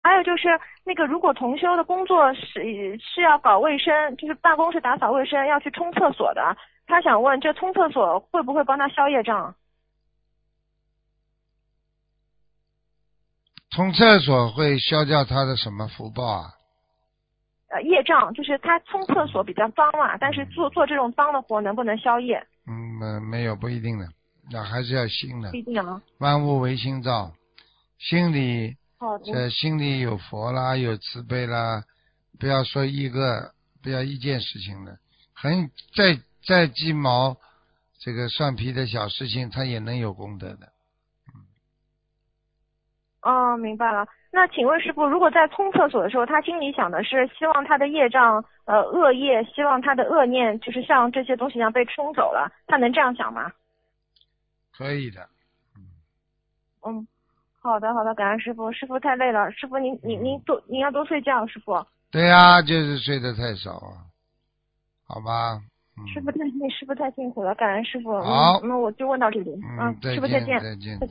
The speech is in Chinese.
还有就是那个，如果同修的工作是要搞卫生，就是办公室打扫卫生，要去冲厕所的，他想问这冲厕所会不会帮他消业障？ 冲厕所会消掉他的什么福报啊？ 业障，就是他冲厕所比较脏嘛，但是做这种脏的活能不能消业？ 没有，不一定的，那还是要心的。 不一定啊。 万物唯心造，心里好的。 这心里有佛啦，有慈悲啦，不要说不要一件事情了，再鸡毛这个蒜皮的小事情，他也能有功德的。 哦，明白了。那请问师傅，如果在冲厕所的时候，他心里想的是希望他的业障恶业，希望他的恶念就是像这些东西一样被冲走了，他能这样想吗？ 可以的。 嗯，好的好的，感恩师傅，师傅太累了，师傅您要多睡觉，师傅。 对呀，就是睡得太少啊，好吧。 师傅太辛苦了，感恩师傅。 好。 那我就问到这里。 再见师傅再见。 再见。